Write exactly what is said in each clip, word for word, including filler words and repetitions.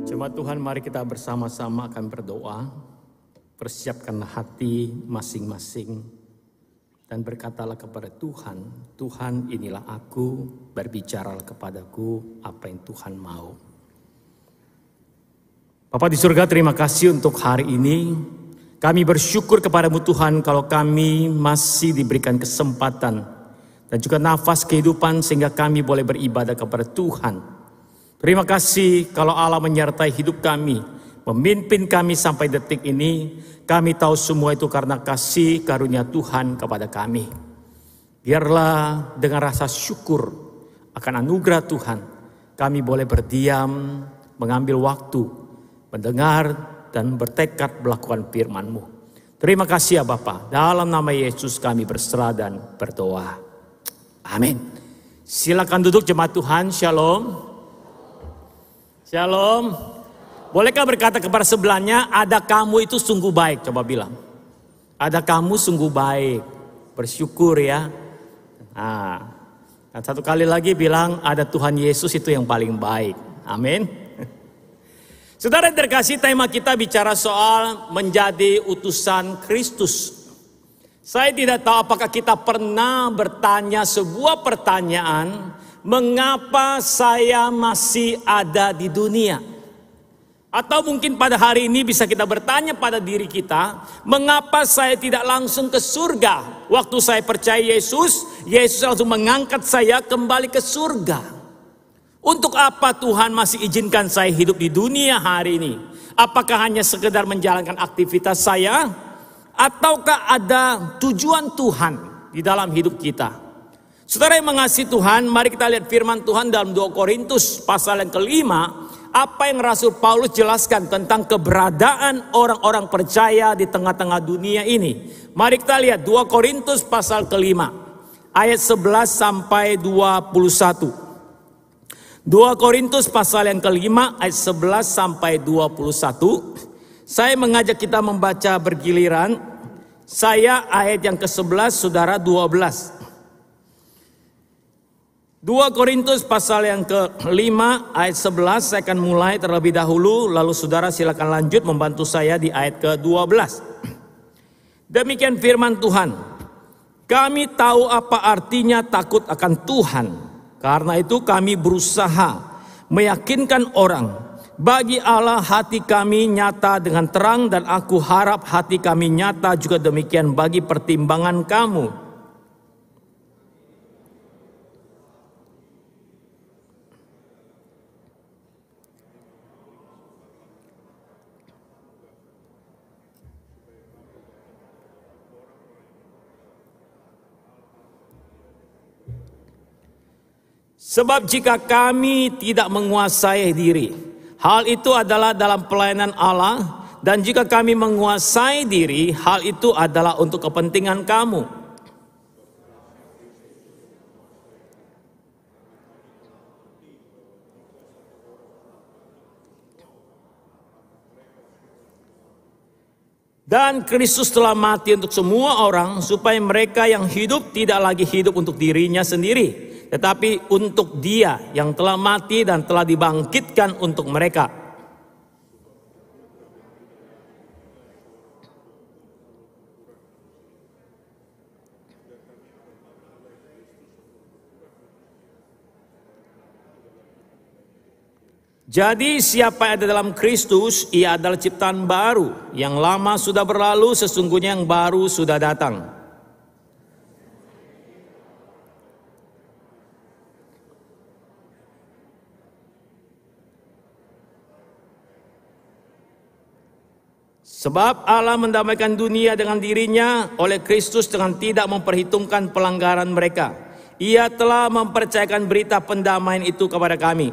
Jemaat Tuhan, mari kita bersama-sama akan berdoa. Persiapkanlah hati masing-masing dan berkatalah kepada Tuhan, Tuhan inilah aku, berbicaralah kepadaku apa yang Tuhan mau. Bapa di surga, terima kasih untuk hari ini. Kami bersyukur kepadamu Tuhan kalau kami masih diberikan kesempatan dan juga nafas kehidupan sehingga kami boleh beribadah kepada Tuhan. Terima kasih kalau Allah menyertai hidup kami, memimpin kami sampai detik ini. Kami tahu semua itu karena kasih karunia Tuhan kepada kami. Biarlah dengan rasa syukur akan anugerah Tuhan, kami boleh berdiam, mengambil waktu, mendengar dan bertekad melakukan firman-Mu. Terima kasih ya Bapa. Dalam nama Yesus kami berserah dan berdoa. Amin. Silakan duduk jemaat Tuhan. Shalom. Shalom. Bolehkah berkata kepada sebelahnya, ada kamu itu sungguh baik. Coba bilang, ada kamu sungguh baik. Bersyukur ya. Nah, dan satu kali lagi bilang, ada Tuhan Yesus itu yang paling baik. Amin. Saudara yang terkasih, tema kita bicara soal menjadi utusan Kristus. Saya tidak tahu apakah kita pernah bertanya sebuah pertanyaan, mengapa saya masih ada di dunia? Atau mungkin pada hari ini bisa kita bertanya pada diri kita, mengapa saya tidak langsung ke surga? Waktu saya percaya Yesus, Yesus langsung mengangkat saya kembali ke surga. Untuk apa Tuhan masih izinkan saya hidup di dunia hari ini? Apakah hanya sekedar menjalankan aktivitas saya? Ataukah ada tujuan Tuhan di dalam hidup kita? Saudara yang mengasihi Tuhan, mari kita lihat firman Tuhan dalam dua Korintus pasal yang kelima. Apa yang Rasul Paulus jelaskan tentang keberadaan orang-orang percaya di tengah-tengah dunia ini. Mari kita lihat dua Korintus pasal kelima. Ayat sebelas sampai dua puluh satu. dua Korintus pasal yang kelima ayat sebelas sampai dua puluh satu. Saya mengajak kita membaca bergiliran. Saya ayat yang ke sebelas, saudara dua belas. dua Korintus pasal yang kelima ayat sebelas, saya akan mulai terlebih dahulu, lalu saudara silakan lanjut membantu saya di ayat ke dua belas. Demikian firman Tuhan, kami tahu apa artinya takut akan Tuhan, karena itu kami berusaha meyakinkan orang. Bagi Allah hati kami nyata dengan terang, dan aku harap hati kami nyata juga demikian bagi pertimbangan kamu. Sebab jika kami tidak menguasai diri, hal itu adalah dalam pelayanan Allah. Dan jika kami menguasai diri, hal itu adalah untuk kepentingan kamu. Dan Kristus telah mati untuk semua orang, supaya mereka yang hidup tidak lagi hidup untuk dirinya sendiri, tetapi untuk Dia yang telah mati dan telah dibangkitkan untuk mereka. Jadi siapa yang ada dalam Kristus, ia adalah ciptaan baru. Yang lama sudah berlalu, sesungguhnya yang baru sudah datang. Sebab Allah mendamaikan dunia dengan dirinya oleh Kristus dengan tidak memperhitungkan pelanggaran mereka. Ia telah mempercayakan berita pendamaian itu kepada kami.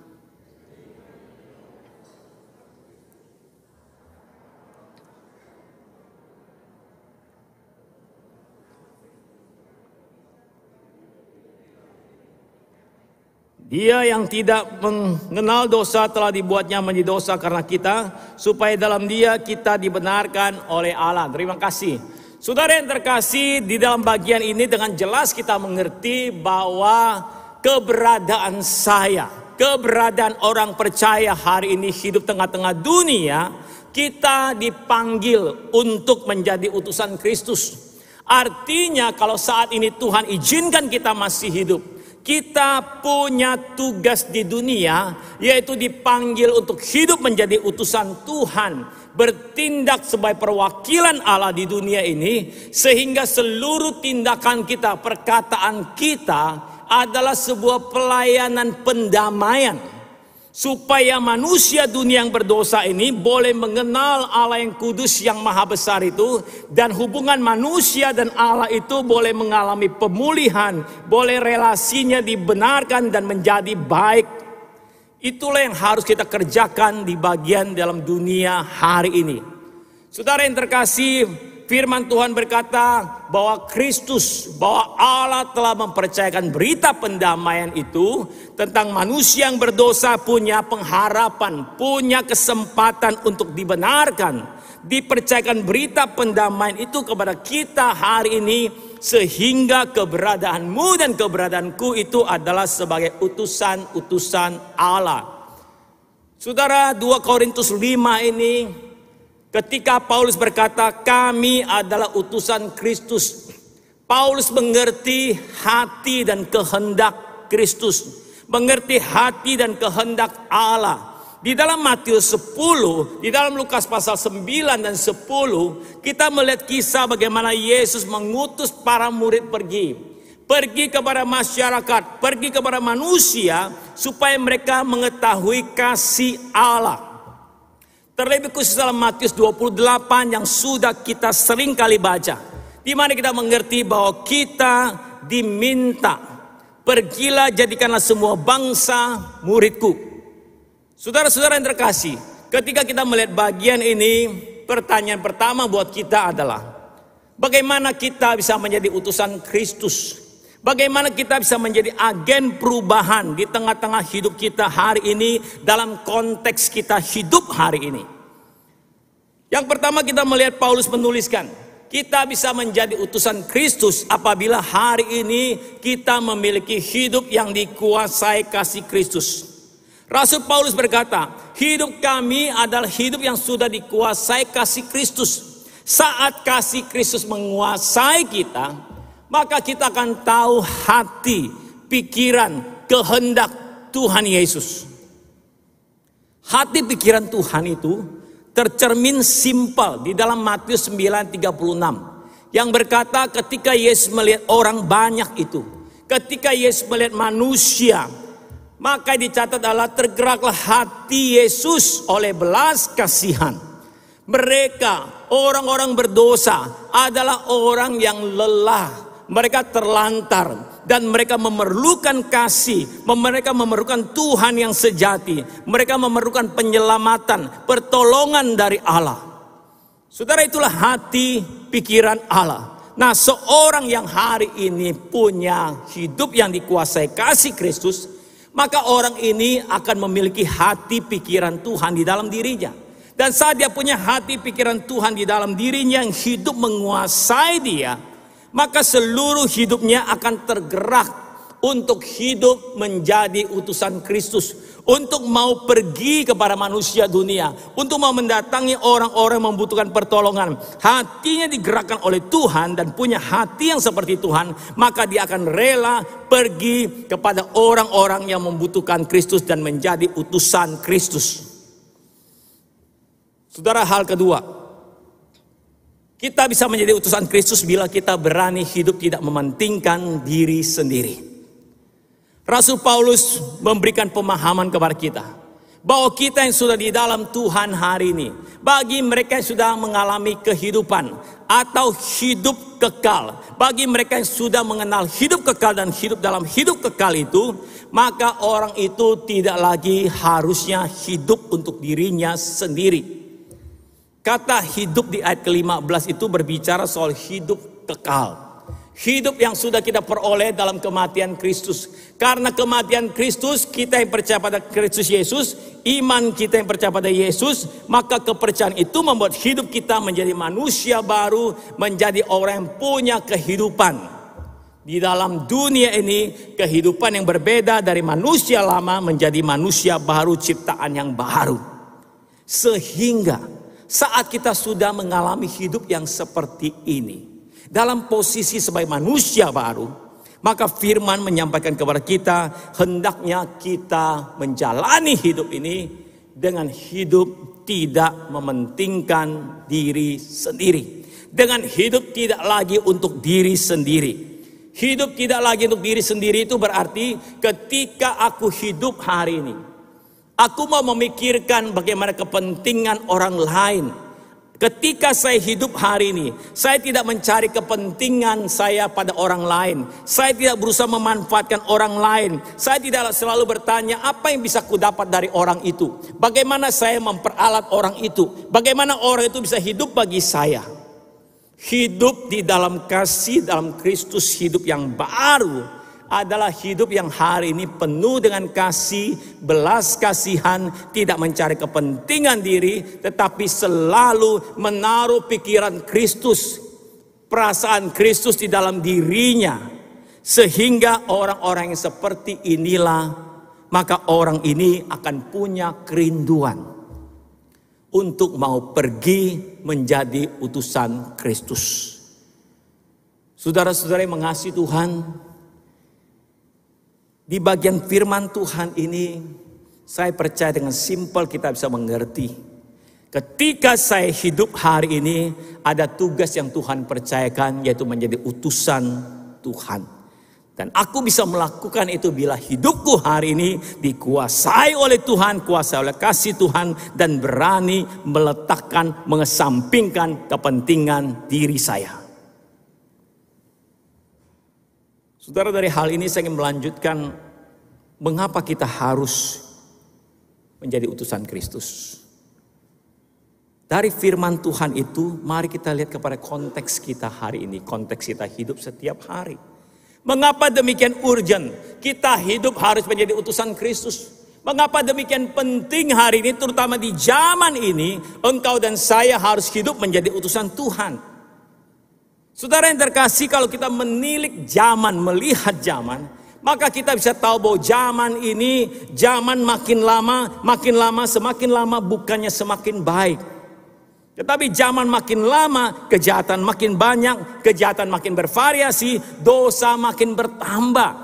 Dia yang tidak mengenal dosa telah dibuatnya menjadi dosa karena kita, supaya dalam Dia kita dibenarkan oleh Allah. Terima kasih. Saudara yang terkasih, di dalam bagian ini dengan jelas kita mengerti bahwa keberadaan saya, keberadaan orang percaya hari ini hidup tengah-tengah dunia, kita dipanggil untuk menjadi utusan Kristus. Artinya kalau saat ini Tuhan izinkan kita masih hidup, kita punya tugas di dunia, yaitu dipanggil untuk hidup menjadi utusan Tuhan, bertindak sebagai perwakilan Allah di dunia ini, sehingga seluruh tindakan kita, perkataan kita adalah sebuah pelayanan pendamaian, supaya manusia dunia yang berdosa ini boleh mengenal Allah yang kudus yang maha besar itu, dan hubungan manusia dan Allah itu boleh mengalami pemulihan, boleh relasinya dibenarkan dan menjadi baik. Itulah yang harus kita kerjakan di bagian dalam dunia hari ini. Saudara yang terkasih, firman Tuhan berkata bahwa Kristus, bahwa Allah telah mempercayakan berita pendamaian itu tentang manusia yang berdosa punya pengharapan, punya kesempatan untuk dibenarkan. Dipercayakan berita pendamaian itu kepada kita hari ini, sehingga keberadaanmu dan keberadaanku itu adalah sebagai utusan-utusan Allah. Saudara, dua Korintus lima ini, ketika Paulus berkata kami adalah utusan Kristus, Paulus mengerti hati dan kehendak Kristus, mengerti hati dan kehendak Allah. Di dalam Matius sepuluh, di dalam Lukas pasal sembilan dan sepuluh, kita melihat kisah bagaimana Yesus mengutus para murid pergi. Pergi kepada masyarakat, pergi kepada manusia, supaya mereka mengetahui kasih Allah. Terlebih khusus dalam Matius dua puluh delapan yang sudah kita sering kali baca, di mana kita mengerti bahwa kita diminta, pergilah jadikanlah semua bangsa muridku. Saudara-saudara yang terkasih, ketika kita melihat bagian ini, pertanyaan pertama buat kita adalah, bagaimana kita bisa menjadi utusan Kristus? Bagaimana kita bisa menjadi agen perubahan di tengah-tengah hidup kita hari ini, dalam konteks kita hidup hari ini? Yang pertama, kita melihat Paulus menuliskan, kita bisa menjadi utusan Kristus apabila hari ini kita memiliki hidup yang dikuasai kasih Kristus. Rasul Paulus berkata, hidup kami adalah hidup yang sudah dikuasai kasih Kristus. Saat kasih Kristus menguasai kita, maka kita akan tahu hati, pikiran, kehendak Tuhan Yesus. Hati pikiran Tuhan itu tercermin simpel di dalam Matius sembilan tiga puluh enam. Yang berkata ketika Yesus melihat orang banyak itu, ketika Yesus melihat manusia, maka dicatat adalah tergeraklah hati Yesus oleh belas kasihan. Mereka, orang-orang berdosa, adalah orang yang lelah. Mereka terlantar dan mereka memerlukan kasih. Mereka memerlukan Tuhan yang sejati. Mereka memerlukan penyelamatan, pertolongan dari Allah. Saudara, itulah hati pikiran Allah. Nah, seorang yang hari ini punya hidup yang dikuasai kasih Kristus, maka orang ini akan memiliki hati pikiran Tuhan di dalam dirinya. Dan saat dia punya hati pikiran Tuhan di dalam dirinya yang hidup menguasai dia, maka seluruh hidupnya akan tergerak untuk hidup menjadi utusan Kristus, untuk mau pergi kepada manusia dunia, untuk mau mendatangi orang-orang yang membutuhkan pertolongan. Hatinya digerakkan oleh Tuhan dan punya hati yang seperti Tuhan, maka dia akan rela pergi kepada orang-orang yang membutuhkan Kristus dan menjadi utusan Kristus. Saudara, hal kedua, kita bisa menjadi utusan Kristus bila kita berani hidup tidak mementingkan diri sendiri. Rasul Paulus memberikan pemahaman kepada kita bahwa kita yang sudah di dalam Tuhan hari ini, bagi mereka yang sudah mengalami kehidupan atau hidup kekal, bagi mereka yang sudah mengenal hidup kekal dan hidup dalam hidup kekal itu, maka orang itu tidak lagi harusnya hidup untuk dirinya sendiri. Kata hidup di ayat ke lima belas itu berbicara soal hidup kekal. Hidup yang sudah kita peroleh dalam kematian Kristus. Karena kematian Kristus, kita yang percaya pada Kristus Yesus, iman kita yang percaya pada Yesus, maka kepercayaan itu membuat hidup kita menjadi manusia baru, menjadi orang yang punya kehidupan. Di dalam dunia ini kehidupan yang berbeda dari manusia lama menjadi manusia baru, ciptaan yang baru. Sehingga saat kita sudah mengalami hidup yang seperti ini, dalam posisi sebagai manusia baru, maka firman menyampaikan kepada kita, hendaknya kita menjalani hidup ini dengan hidup tidak mementingkan diri sendiri. Dengan hidup tidak lagi untuk diri sendiri. Hidup tidak lagi untuk diri sendiri itu berarti ketika aku hidup hari ini, aku mau memikirkan bagaimana kepentingan orang lain. Ketika saya hidup hari ini, saya tidak mencari kepentingan saya pada orang lain. Saya tidak berusaha memanfaatkan orang lain. Saya tidak selalu bertanya apa yang bisa ku dapat dari orang itu. Bagaimana saya memperalat orang itu. Bagaimana orang itu bisa hidup bagi saya. Hidup di dalam kasih, dalam Kristus, hidup yang baru adalah hidup yang hari ini penuh dengan kasih, belas kasihan, tidak mencari kepentingan diri, tetapi selalu menaruh pikiran Kristus, perasaan Kristus di dalam dirinya. Sehingga orang-orang yang seperti inilah, maka orang ini akan punya kerinduan untuk mau pergi menjadi utusan Kristus. Saudara-saudara yang mengasihi Tuhan, di bagian firman Tuhan ini, saya percaya dengan simpel kita bisa mengerti. Ketika saya hidup hari ini, ada tugas yang Tuhan percayakan, yaitu menjadi utusan Tuhan. Dan aku bisa melakukan itu bila hidupku hari ini dikuasai oleh Tuhan, kuasai oleh kasih Tuhan, dan berani meletakkan, mengesampingkan kepentingan diri saya. Saudara, dari hal ini saya ingin melanjutkan mengapa kita harus menjadi utusan Kristus. Dari firman Tuhan itu, mari kita lihat kepada konteks kita hari ini, konteks kita hidup setiap hari. Mengapa demikian urgent kita hidup harus menjadi utusan Kristus? Mengapa demikian penting hari ini, terutama di zaman ini, engkau dan saya harus hidup menjadi utusan Tuhan. Saudara yang terkasih, kalau kita menilik zaman, melihat zaman, maka kita bisa tahu bahwa zaman ini, zaman makin lama, makin lama, semakin lama bukannya semakin baik. Tetapi zaman makin lama, kejahatan makin banyak, kejahatan makin bervariasi, dosa makin bertambah.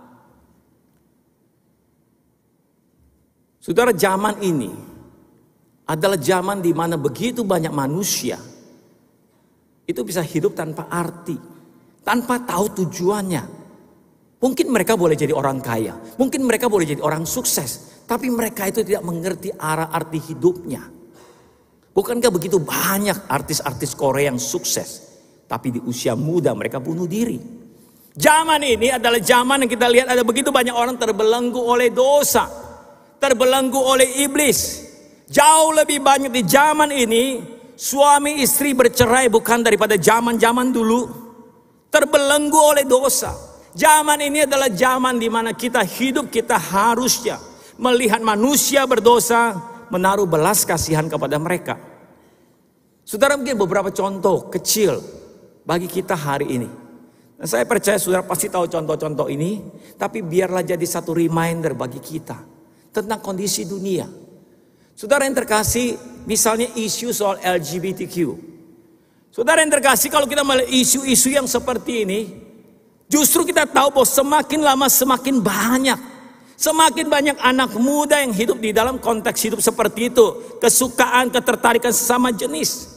Saudara, zaman ini adalah zaman di mana begitu banyak manusia itu bisa hidup tanpa arti, tanpa tahu tujuannya. Mungkin mereka boleh jadi orang kaya, mungkin mereka boleh jadi orang sukses, tapi mereka itu tidak mengerti arah arti hidupnya. Bukankah begitu banyak artis-artis Korea yang sukses, tapi di usia muda mereka bunuh diri. Zaman ini adalah zaman yang kita lihat ada begitu banyak orang terbelenggu oleh dosa, terbelenggu oleh iblis. Jauh lebih banyak di zaman ini suami istri bercerai bukan daripada zaman-zaman dulu. Terbelenggu oleh dosa. Zaman ini adalah zaman di mana kita hidup, kita harusnya melihat manusia berdosa, menaruh belas kasihan kepada mereka. Saudara, mungkin beberapa contoh kecil bagi kita hari ini. Dan saya percaya saudara pasti tahu contoh-contoh ini, tapi biarlah jadi satu reminder bagi kita tentang kondisi dunia. Saudara yang terkasih, misalnya isu soal L G B T Q. Saudara yang terkasih, kalau kita melihat isu-isu yang seperti ini, justru kita tahu bahwa semakin lama semakin banyak. Semakin banyak anak muda yang hidup di dalam konteks hidup seperti itu. Kesukaan, ketertarikan sesama jenis.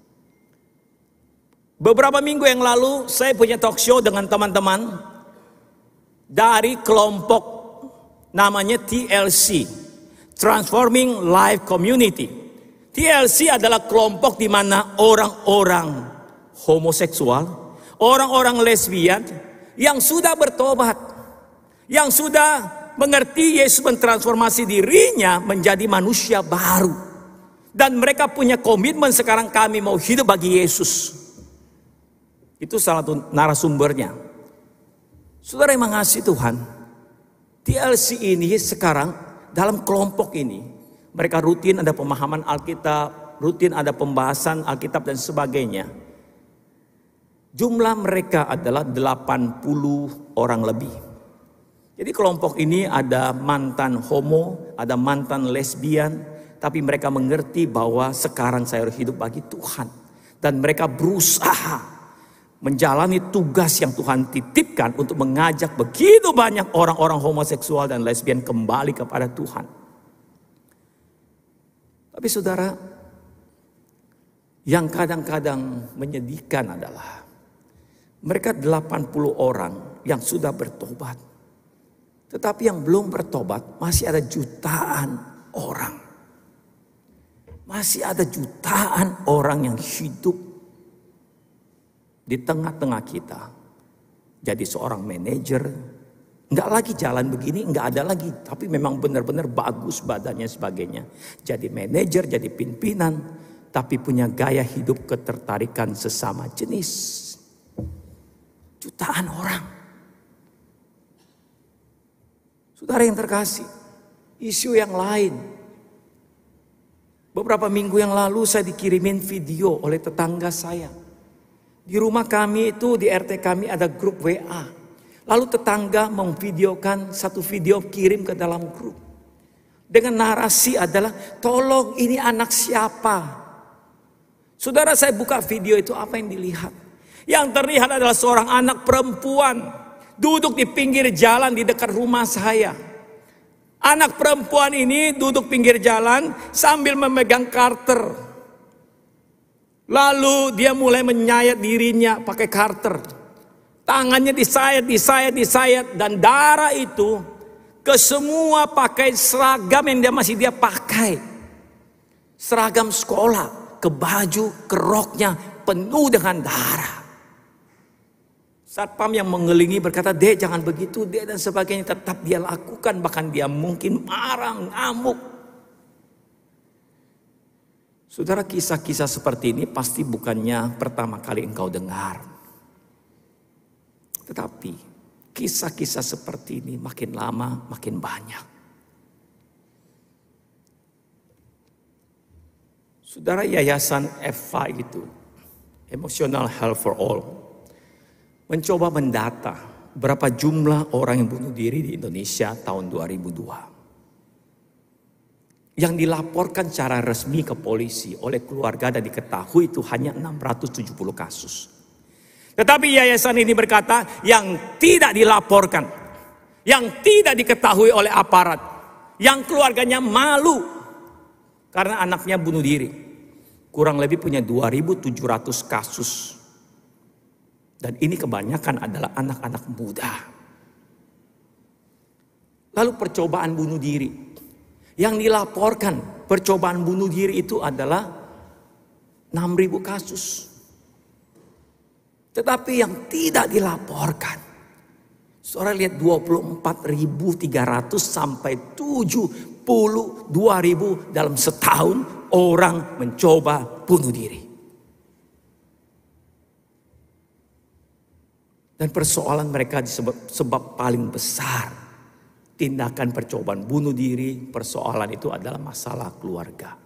Beberapa minggu yang lalu saya punya talk show dengan teman-teman dari kelompok namanya T L C, Transforming Life Community. T L C adalah kelompok di mana orang-orang homoseksual, orang-orang lesbian yang sudah bertobat, yang sudah mengerti Yesus mentransformasi dirinya menjadi manusia baru. Dan mereka punya komitmen sekarang kami mau hidup bagi Yesus. Itu salah satu narasumbernya. Saudara yang mengasihi Tuhan, T L C ini sekarang dalam kelompok ini, mereka rutin ada pemahaman Alkitab, rutin ada pembahasan Alkitab dan sebagainya. Jumlah mereka adalah delapan puluh orang lebih. Jadi kelompok ini ada mantan homo, ada mantan lesbian, tapi mereka mengerti bahwa sekarang saya harus hidup bagi Tuhan. Dan mereka berusaha menjalani tugas yang Tuhan titipkan untuk mengajak begitu banyak orang-orang homoseksual dan lesbian kembali kepada Tuhan. Tapi saudara, yang kadang-kadang menyedihkan adalah mereka delapan puluh orang yang sudah bertobat. Tetapi yang belum bertobat masih ada jutaan orang. Masih ada jutaan orang yang hidup di tengah-tengah kita. Jadi seorang manajer, nggak lagi jalan begini, nggak ada lagi. Tapi memang benar-benar bagus badannya sebagainya. Jadi manajer, jadi pimpinan, tapi punya gaya hidup ketertarikan sesama jenis. Jutaan orang. Saudara yang terkasih, isu yang lain. Beberapa minggu yang lalu saya dikirimin video oleh tetangga saya. Di rumah kami itu, di R T kami ada grup W A. Lalu tetangga memvideokan satu video kirim ke dalam grup. Dengan narasi adalah, tolong ini anak siapa? Saudara, saya buka video itu, apa yang dilihat? Yang terlihat adalah seorang anak perempuan duduk di pinggir jalan di dekat rumah saya. Anak perempuan ini duduk pinggir jalan sambil memegang karter. Lalu dia mulai menyayat dirinya pakai karter. Tangannya disayat, disayat, disayat. Dan darah itu ke semua pakai seragam yang dia masih dia pakai. Seragam sekolah, ke baju, ke roknya penuh dengan darah. Satpam yang mengelilingi berkata, "Dek, jangan begitu, Dek," dan sebagainya. Tetap dia lakukan, bahkan dia mungkin marah, ngamuk. Saudara, kisah-kisah seperti ini pasti bukannya pertama kali engkau dengar. Tetapi kisah-kisah seperti ini makin lama makin banyak. Saudara, yayasan F A itu, Emotional Health for All, mencoba mendata berapa jumlah orang yang bunuh diri di Indonesia tahun dua ribu dua. Yang dilaporkan secara resmi ke polisi oleh keluarga dan diketahui itu hanya enam ratus tujuh puluh kasus. Tetapi yayasan ini berkata yang tidak dilaporkan, yang tidak diketahui oleh aparat, yang keluarganya malu karena anaknya bunuh diri, kurang lebih punya dua ribu tujuh ratus kasus. Dan ini kebanyakan adalah anak-anak muda. Lalu percobaan bunuh diri. Yang dilaporkan percobaan bunuh diri itu adalah enam ribu kasus. Tetapi yang tidak dilaporkan, saudara lihat dua puluh empat ribu tiga ratus sampai tujuh puluh dua ribu dalam setahun orang mencoba bunuh diri. Dan persoalan mereka disebab sebab paling besar tindakan percobaan bunuh diri, persoalan itu adalah masalah keluarga.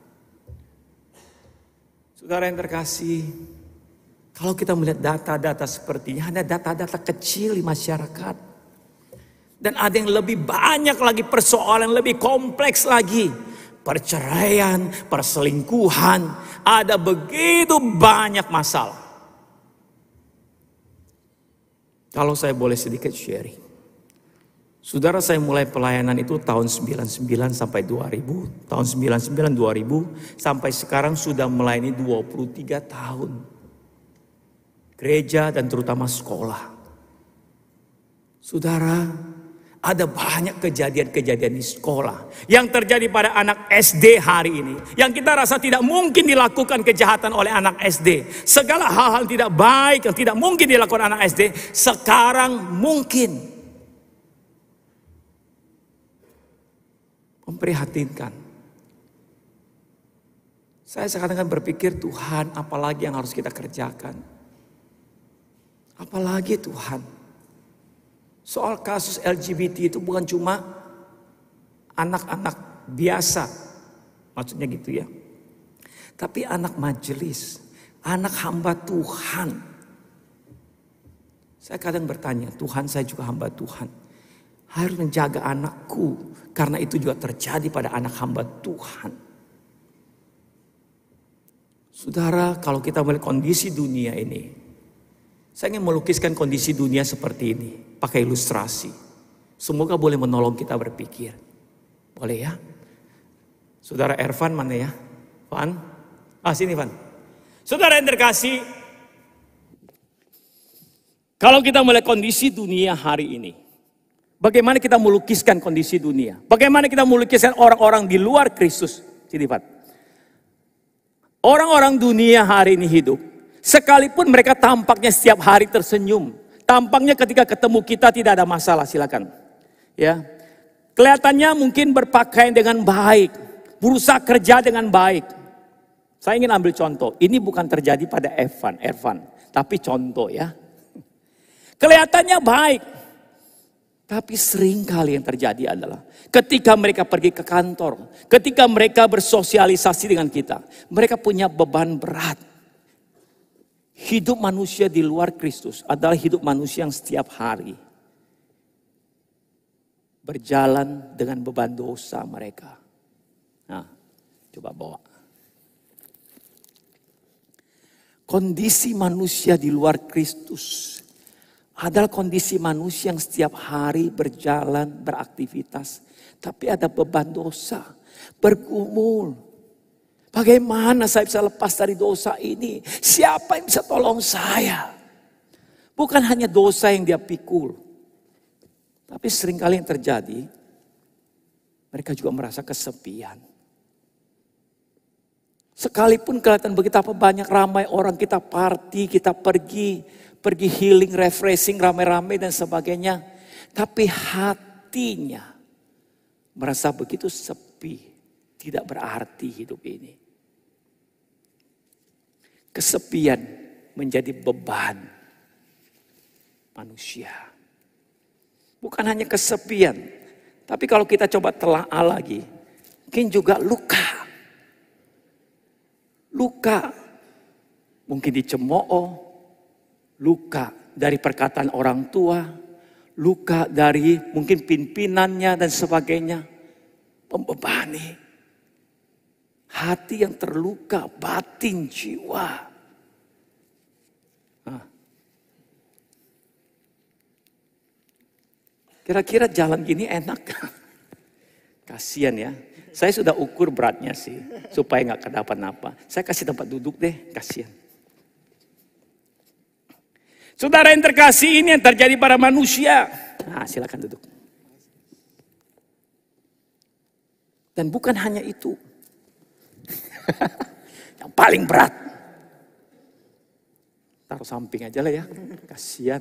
Saudara yang terkasih, kalau kita melihat data-data seperti ini, hanya data-data kecil di masyarakat. Dan ada yang lebih banyak lagi persoalan, lebih kompleks lagi. Perceraian, perselingkuhan, ada begitu banyak masalah. Kalau saya boleh sedikit sharing. Saudara, saya mulai pelayanan itu tahun sembilan puluh sembilan sampai dua ribu. Tahun sembilan puluh sembilan dua ribu sampai sekarang sudah melayani dua puluh tiga tahun. Gereja dan terutama sekolah. Saudara, ada banyak kejadian-kejadian di sekolah yang terjadi pada anak S D hari ini. Yang kita rasa tidak mungkin dilakukan kejahatan oleh anak S D. Segala hal-hal tidak baik yang tidak mungkin dilakukan anak S D, sekarang mungkin. Memprihatinkan. Saya kadang-kadang berpikir, Tuhan, apalagi yang harus kita kerjakan? Apalagi Tuhan? Soal kasus L G B T itu bukan cuma anak-anak biasa, maksudnya gitu ya. Tapi anak majelis, anak hamba Tuhan. Saya kadang bertanya, Tuhan saya juga hamba Tuhan. Harus menjaga anakku. Karena itu juga terjadi pada anak hamba Tuhan. Saudara, kalau kita melihat kondisi dunia ini. Saya ingin melukiskan kondisi dunia seperti ini. Pakai ilustrasi. Semoga boleh menolong kita berpikir. Boleh ya? Saudara Ervan mana ya? Van? Ah sini Van. Saudara yang terkasih. Kalau kita melihat kondisi dunia hari ini. Bagaimana kita melukiskan kondisi dunia? Bagaimana kita melukiskan orang-orang di luar Kristus? Sini Van. Orang-orang dunia hari ini hidup. Sekalipun mereka tampaknya setiap hari tersenyum. Tampaknya ketika ketemu kita tidak ada masalah, silakan. Ya. Kelihatannya mungkin berpakaian dengan baik. Berusaha kerja dengan baik. Saya ingin ambil contoh. Ini bukan terjadi pada Evan, Ervan. Tapi contoh ya. Kelihatannya baik. Tapi seringkali yang terjadi adalah ketika mereka pergi ke kantor, ketika mereka bersosialisasi dengan kita, mereka punya beban berat. Hidup manusia di luar Kristus adalah hidup manusia yang setiap hari berjalan dengan beban dosa mereka. Nah, coba bawa. Kondisi manusia di luar Kristus adalah kondisi manusia yang setiap hari berjalan, beraktivitas. Tapi ada beban dosa, bergumul. Bagaimana saya bisa lepas dari dosa ini? Siapa yang bisa tolong saya? Bukan hanya dosa yang dia pikul. Tapi seringkali yang terjadi, mereka juga merasa kesepian. Sekalipun kelihatan betapa banyak ramai orang, kita party, kita pergi. Pergi healing, refreshing, rame-rame dan sebagainya. Tapi hatinya merasa begitu sepi. Tidak berarti hidup ini. Kesepian menjadi beban manusia. Bukan hanya kesepian. Tapi kalau kita coba telaah lagi. Mungkin juga luka. Luka. Mungkin dicemooh. Luka dari perkataan orang tua, luka dari mungkin pimpinannya dan sebagainya. Membebani. Hati yang terluka, batin, jiwa. Nah. Kira-kira jalan gini enak? Kasian ya. Saya sudah ukur beratnya sih, supaya nggak kenapa-napa. Saya kasih tempat duduk deh, kasian. Saudara yang terkasih, ini yang terjadi pada manusia. Nah, silakan duduk. Dan bukan hanya itu. Yang paling berat. Taruh samping aja lah ya. Kasihan.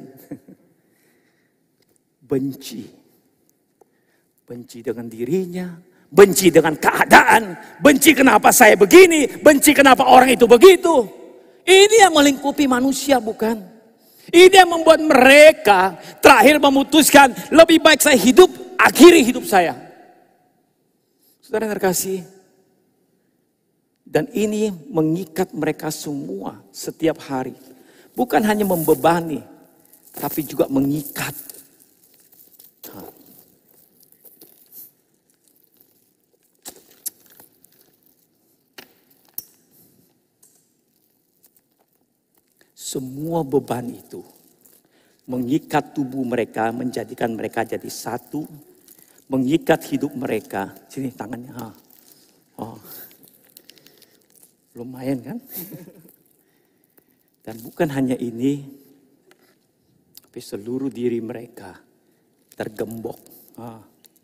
Benci. Benci dengan dirinya. Benci dengan keadaan. Benci kenapa saya begini. Benci kenapa orang itu begitu. Ini yang melingkupi manusia, bukan? Ini yang membuat mereka terakhir memutuskan lebih baik saya hidup, akhiri hidup saya. Saudara yang terkasih. Dan ini mengikat mereka semua setiap hari. Bukan hanya membebani, tapi juga mengikat. Semua beban itu mengikat tubuh mereka, menjadikan mereka jadi satu, mengikat hidup mereka. Sini tangannya. Oh. Lumayan kan? Dan bukan hanya ini, tapi seluruh diri mereka tergembok. Ah.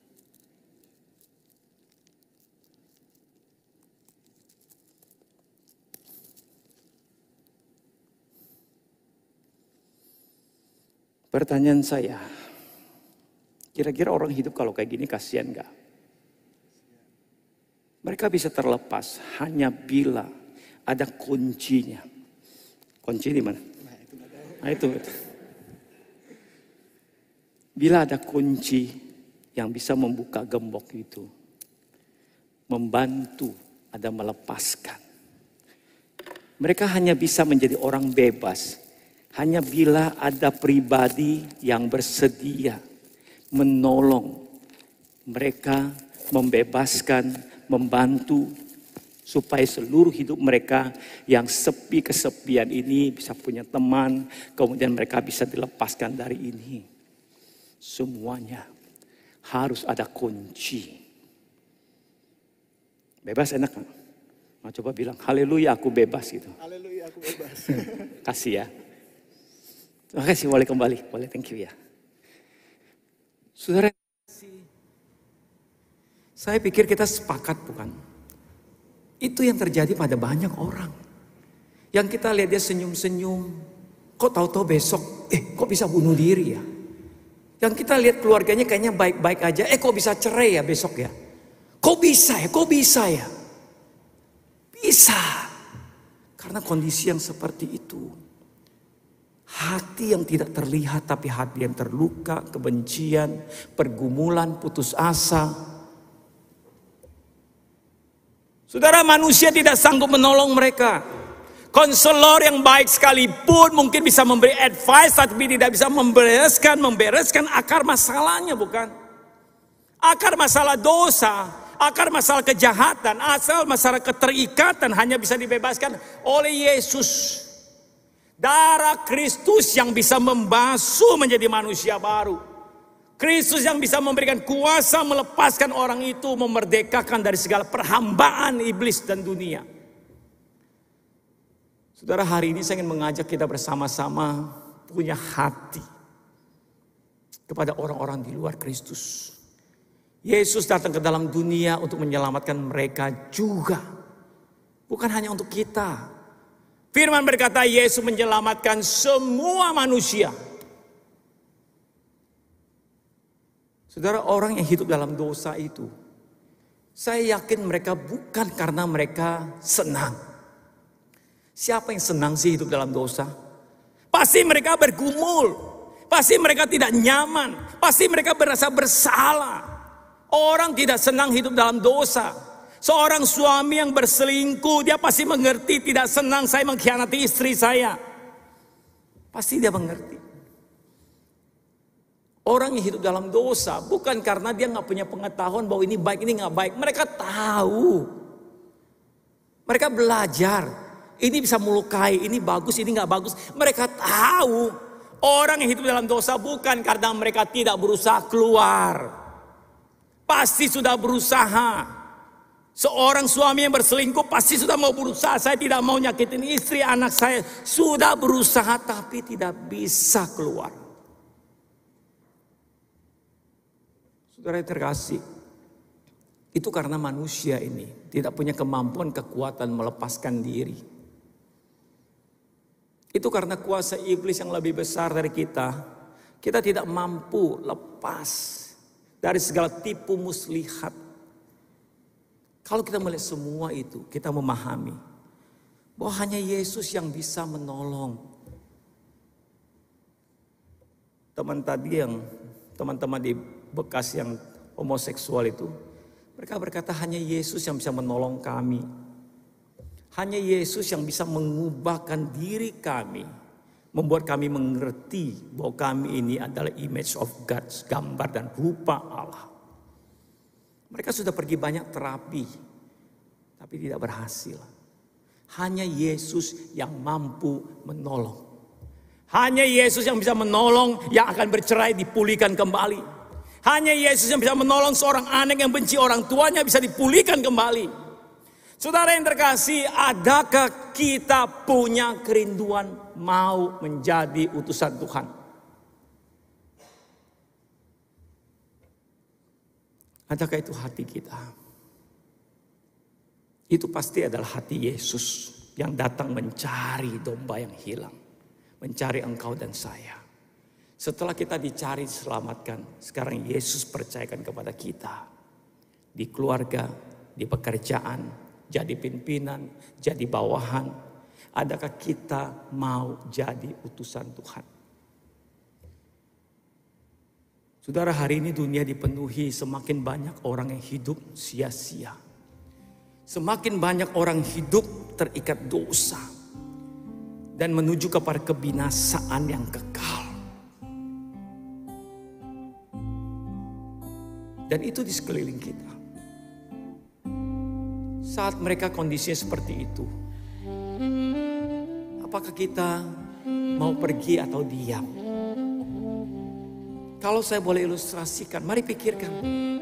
Pertanyaan saya, kira-kira orang hidup kalau kayak gini kasihan gak? Mereka bisa terlepas hanya bila ada kuncinya. Kunci di mana? Nah itu. Bila ada kunci yang bisa membuka gembok itu. Membantu, ada melepaskan. Mereka hanya bisa menjadi orang bebas. Hanya bila ada pribadi yang bersedia menolong mereka, membebaskan, membantu, supaya seluruh hidup mereka yang sepi kesepian ini bisa punya teman, kemudian mereka bisa dilepaskan dari ini. Semuanya harus ada kunci. Bebas enak kan? Mau coba bilang, haleluya aku bebas gitu. Haleluya aku bebas. Kasih ya. Terima kasih, boleh kembali. Boleh, thank you ya. Saudara, saya pikir kita sepakat bukan? Itu yang terjadi pada banyak orang. Yang kita lihat dia senyum-senyum. Kok tahu-tahu besok, eh kok bisa bunuh diri ya? Yang kita lihat keluarganya kayaknya baik-baik aja. Eh kok bisa cerai ya besok ya? Kok bisa ya? Kok bisa ya? Bisa. Karena kondisi yang seperti itu. Hati yang tidak terlihat tapi hati yang terluka, kebencian, pergumulan, putus asa. Saudara, manusia tidak sanggup menolong mereka. Konselor yang baik sekalipun mungkin bisa memberi advice tapi tidak bisa membereskan, membereskan akar masalahnya bukan? Akar masalah dosa, akar masalah kejahatan, asal masalah keterikatan hanya bisa dibebaskan oleh Yesus. Darah Kristus yang bisa membasuh menjadi manusia baru. Kristus yang bisa memberikan kuasa melepaskan orang itu, memerdekakan dari segala perhambaan iblis dan dunia. Saudara, hari ini saya ingin mengajak kita bersama-sama punya hati kepada orang-orang di luar Kristus. Yesus datang ke dalam dunia untuk menyelamatkan mereka juga. Bukan hanya untuk kita. Firman berkata Yesus menyelamatkan semua manusia. Saudara, orang yang hidup dalam dosa itu, saya yakin mereka bukan karena mereka senang. Siapa yang senang sih hidup dalam dosa? Pasti mereka bergumul. Pasti mereka tidak nyaman. Pasti mereka merasa bersalah. Orang tidak senang hidup dalam dosa. Seorang suami yang berselingkuh, dia pasti mengerti tidak senang saya mengkhianati istri saya. Pasti dia mengerti. Orang yang hidup dalam dosa bukan karena dia nggak punya pengetahuan bahwa ini baik, ini nggak baik. Mereka tahu. Mereka belajar. Ini bisa melukai, ini bagus, ini nggak bagus. Mereka tahu. Orang yang hidup dalam dosa bukan karena mereka tidak berusaha keluar. Pasti sudah berusaha. Seorang suami yang berselingkuh pasti sudah mau berusaha. Saya tidak mau nyakitin istri, anak saya. Sudah berusaha tapi tidak bisa keluar. Saudara yang terkasih, itu karena manusia ini tidak punya kemampuan, kekuatan melepaskan diri. Itu karena kuasa iblis yang lebih besar dari kita. Kita tidak mampu lepas dari segala tipu muslihat. Kalau kita melihat semua itu, kita memahami bahwa hanya Yesus yang bisa menolong. Teman tadi yang, teman-teman di bekas yang homoseksual itu, mereka berkata hanya Yesus yang bisa menolong kami. Hanya Yesus yang bisa mengubahkan diri kami, membuat kami mengerti bahwa kami ini adalah image of God, gambar dan rupa Allah. Mereka sudah pergi banyak terapi, tapi tidak berhasil. Hanya Yesus yang mampu menolong. Hanya Yesus yang bisa menolong yang akan bercerai dipulihkan kembali. Hanya Yesus yang bisa menolong seorang anak yang benci orang tuanya bisa dipulihkan kembali. Saudara yang terkasih, adakah kita punya kerinduan mau menjadi utusan Tuhan? Adakah itu hati kita? Itu pasti adalah hati Yesus yang datang mencari domba yang hilang. Mencari engkau dan saya. Setelah kita dicari, diselamatkan. Sekarang Yesus percayakan kepada kita. Di keluarga, di pekerjaan, jadi pimpinan, jadi bawahan. Adakah kita mau jadi utusan Tuhan? Saudara, hari ini dunia dipenuhi semakin banyak orang yang hidup sia-sia. Semakin banyak orang hidup terikat dosa. dan menuju kepada kebinasaan yang kekal. Dan itu di sekeliling kita. Saat mereka kondisinya seperti itu, apakah kita mau pergi atau diam? Kalau saya boleh ilustrasikan, mari pikirkan.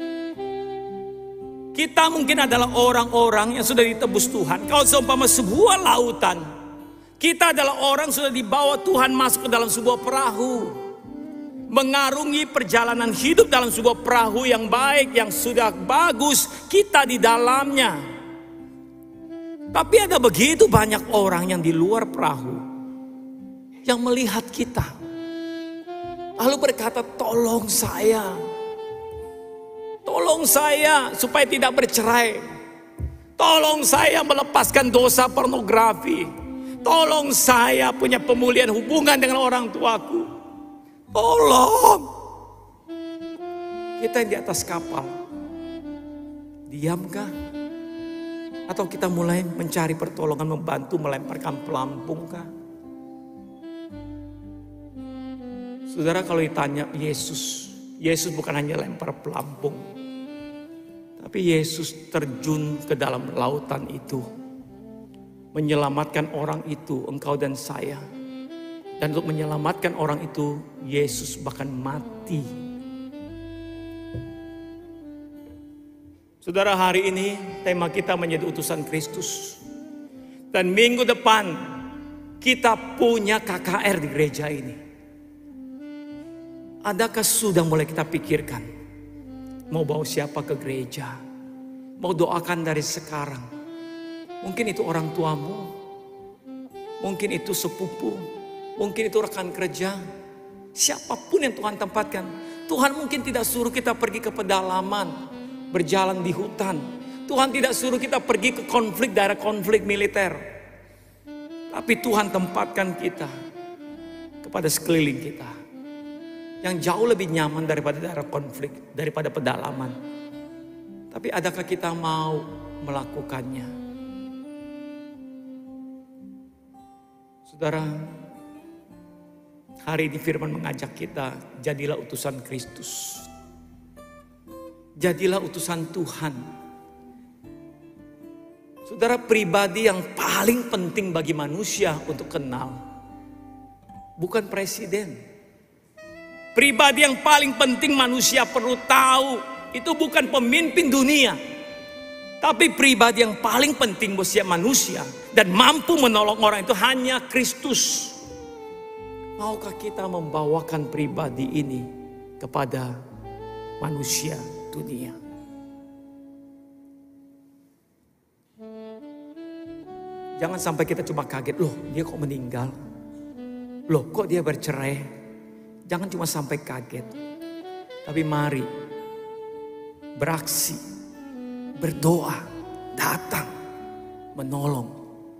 Kita mungkin adalah orang-orang yang sudah ditebus Tuhan. Kalau seumpama sebuah lautan, kita adalah orang sudah dibawa Tuhan masuk ke dalam sebuah perahu. Mengarungi perjalanan hidup dalam sebuah perahu yang baik, yang sudah bagus, kita di dalamnya. Tapi ada begitu banyak orang yang di luar perahu, yang melihat kita. Lalu berkata, tolong saya. Tolong saya supaya tidak bercerai. Tolong saya melepaskan dosa pornografi. Tolong saya punya pemulihan hubungan dengan orang tuaku. Tolong. Kita yang di atas kapal, diamkah? Atau kita mulai mencari pertolongan, membantu melemparkan pelampung kah? Saudara, kalau ditanya Yesus, Yesus bukan hanya lempar pelampung, tapi Yesus terjun ke dalam lautan itu, menyelamatkan orang itu, engkau dan saya. Dan untuk menyelamatkan orang itu, Yesus bahkan mati. Saudara, hari ini tema kita menjadi utusan Kristus. Dan minggu depan kita punya K K R di gereja ini. Adakah sudah mulai kita pikirkan, mau bawa siapa ke gereja? Mau doakan dari sekarang. Mungkin itu orang tuamu, mungkin itu sepupu, mungkin itu rekan kerja. Siapapun yang Tuhan tempatkan. Tuhan mungkin tidak suruh kita pergi ke pedalaman, berjalan di hutan. Tuhan tidak suruh kita pergi ke konflik, daerah konflik militer. Tapi Tuhan tempatkan kita kepada sekeliling kita, yang jauh lebih nyaman daripada daerah konflik, daripada pedalaman. Tapi adakah kita mau melakukannya? Saudara, hari ini firman mengajak kita, jadilah utusan Kristus. Jadilah utusan Tuhan. Saudara, pribadi yang paling penting bagi manusia untuk kenal, bukan presiden. Pribadi yang paling penting manusia perlu tahu, itu bukan pemimpin dunia. Tapi pribadi yang paling penting buat setiap manusia dan mampu menolong orang itu hanya Kristus. Maukah kita membawakan pribadi ini kepada manusia dunia? Jangan sampai kita cuma kaget, loh dia kok meninggal? Loh kok dia bercerai? Jangan cuma sampai kaget. Tapi mari beraksi, berdoa, datang, menolong.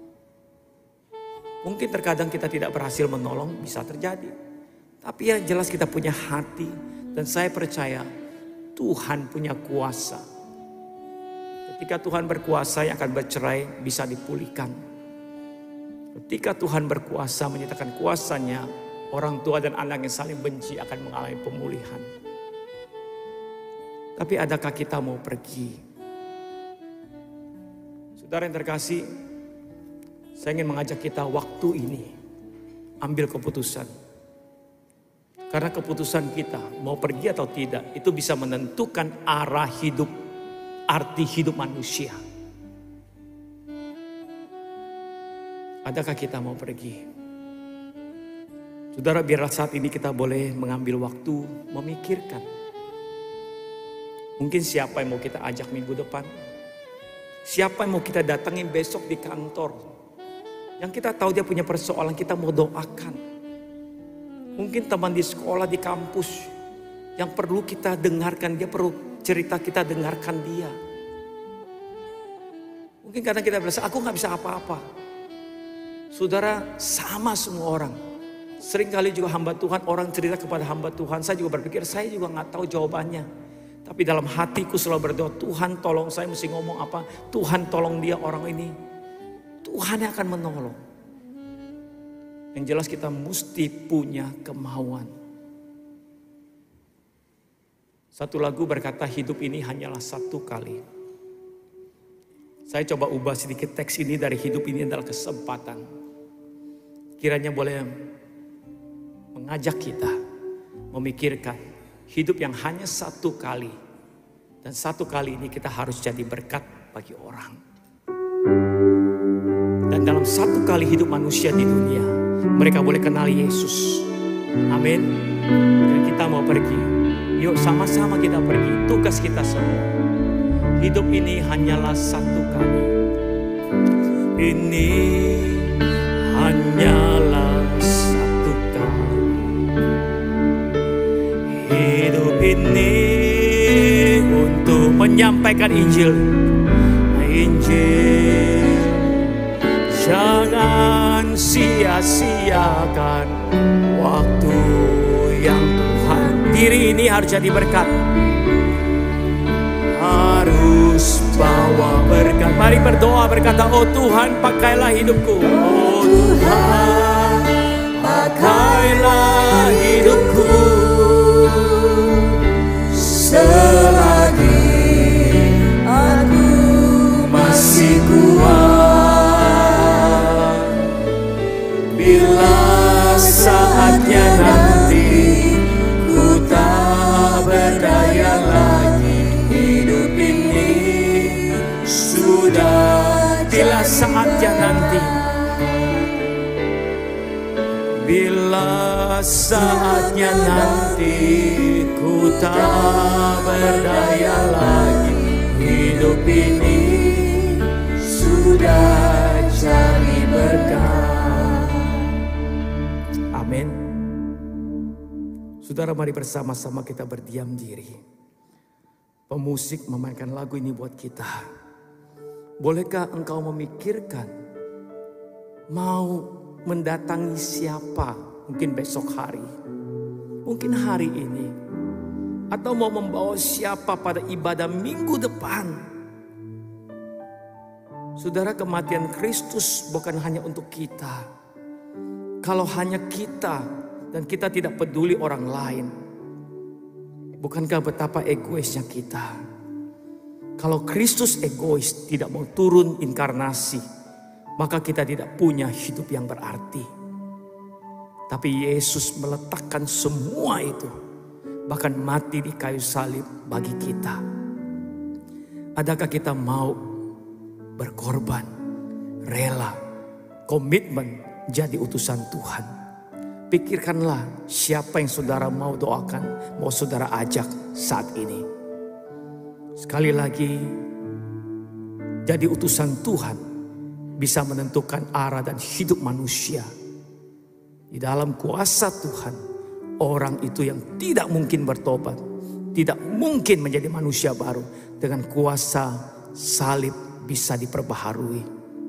Mungkin terkadang kita tidak berhasil menolong, bisa terjadi. Tapi yang jelas kita punya hati. Dan saya percaya Tuhan punya kuasa. Ketika Tuhan berkuasa, yang akan bercerai bisa dipulihkan. Ketika Tuhan berkuasa menyatakan kuasanya, orang tua dan anak yang saling benci akan mengalami pemulihan. Tapi adakah kita mau pergi? Saudara yang terkasih, saya ingin mengajak kita waktu ini ambil keputusan. Karena keputusan kita mau pergi atau tidak itu bisa menentukan arah hidup, arti hidup manusia. Adakah kita mau pergi? Saudara, biarlah saat ini kita boleh mengambil waktu memikirkan. Mungkin siapa yang mau kita ajak minggu depan? Siapa yang mau kita datangin besok di kantor? Yang kita tahu dia punya persoalan, kita mau doakan. Mungkin teman di sekolah, di kampus, yang perlu kita dengarkan, dia perlu cerita kita dengarkan dia. Mungkin kadang kita berasa, aku gak bisa apa-apa. Saudara, sama semua orang. Seringkali juga hamba Tuhan, orang cerita kepada hamba Tuhan, saya juga berpikir, saya juga gak tahu jawabannya. Tapi dalam hatiku selalu berdoa, Tuhan tolong saya mesti ngomong apa, Tuhan tolong dia orang ini. Tuhan yang akan menolong. Yang jelas kita mesti punya kemauan. Satu lagu berkata hidup ini hanyalah satu kali. Saya coba ubah sedikit teks ini dari hidup ini adalah kesempatan. Kiranya boleh mengajak kita memikirkan hidup yang hanya satu kali. Dan satu kali ini kita harus jadi berkat bagi orang. Dan dalam satu kali hidup manusia di dunia, mereka boleh kenal Yesus. Amin. Dan kita mau pergi. Yuk sama-sama kita pergi. Tugas kita semua. Hidup ini hanyalah satu kali. Ini hanyalah satu kali. Hidup ini untuk menyampaikan Injil. Injil. Jangan sia-siakan waktu yang Tuhan. Diri ini harus jadi berkat. Harus bawa berkat. Mari berdoa berkata, oh Tuhan pakailah hidupku. Oh Tuhan pakailah hidupku. Selagi aku masih kuat. Bila saatnya nanti ku tak berdaya lagi, hidup ini sudah. Bila saatnya nanti, bila saatnya nanti ku tak berdaya lagi, hidup ini sudah jadi berkat. Amin. Saudara, mari bersama-sama kita berdiam diri. Pemusik memainkan lagu ini buat kita. Bolehkah engkau memikirkan mau mendatangi siapa? Mungkin besok hari, mungkin hari ini, atau mau membawa siapa pada ibadah minggu depan. Saudara, kematian Kristus bukan hanya untuk kita. Kalau hanya kita dan kita tidak peduli orang lain, bukankah betapa egoisnya kita? Kalau Kristus egois, tidak mau turun inkarnasi, maka kita tidak punya hidup yang berarti. Tapi Yesus meletakkan semua itu, bahkan mati di kayu salib bagi kita. Adakah kita mau berkorban, rela, komitmen jadi utusan Tuhan? Pikirkanlah siapa yang saudara mau doakan, mau saudara ajak saat ini. Sekali lagi, jadi utusan Tuhan bisa menentukan arah dan hidup manusia. Di dalam kuasa Tuhan, orang itu yang tidak mungkin bertobat, tidak mungkin menjadi manusia baru, dengan kuasa salib bisa diperbaharui.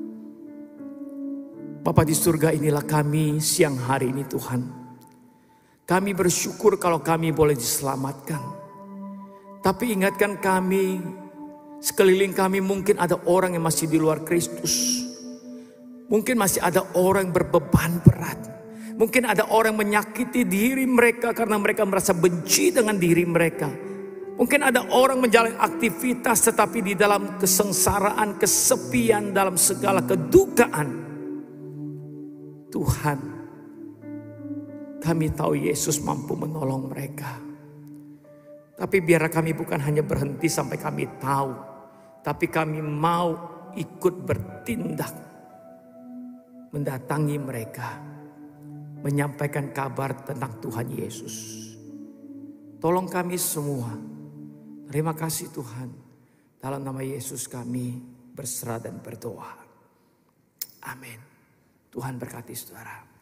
Bapa di surga, inilah kami siang hari ini Tuhan. Kami bersyukur kalau kami boleh diselamatkan. Tapi ingatkan kami, sekeliling kami mungkin ada orang yang masih di luar Kristus. Mungkin masih ada orang yang berbeban berat. Mungkin ada orang yang menyakiti diri mereka karena mereka merasa benci dengan diri mereka. Mungkin ada orang menjalani aktivitas tetapi di dalam kesengsaraan, kesepian, dalam segala kedukaan. Tuhan, kami tahu Yesus mampu menolong mereka. Tapi biar kami bukan hanya berhenti sampai kami tahu, tapi kami mau ikut bertindak, mendatangi mereka, menyampaikan kabar tentang Tuhan Yesus. Tolong kami semua. Terima kasih Tuhan. Dalam nama Yesus kami berserah dan berdoa. Amin. Tuhan berkati saudara.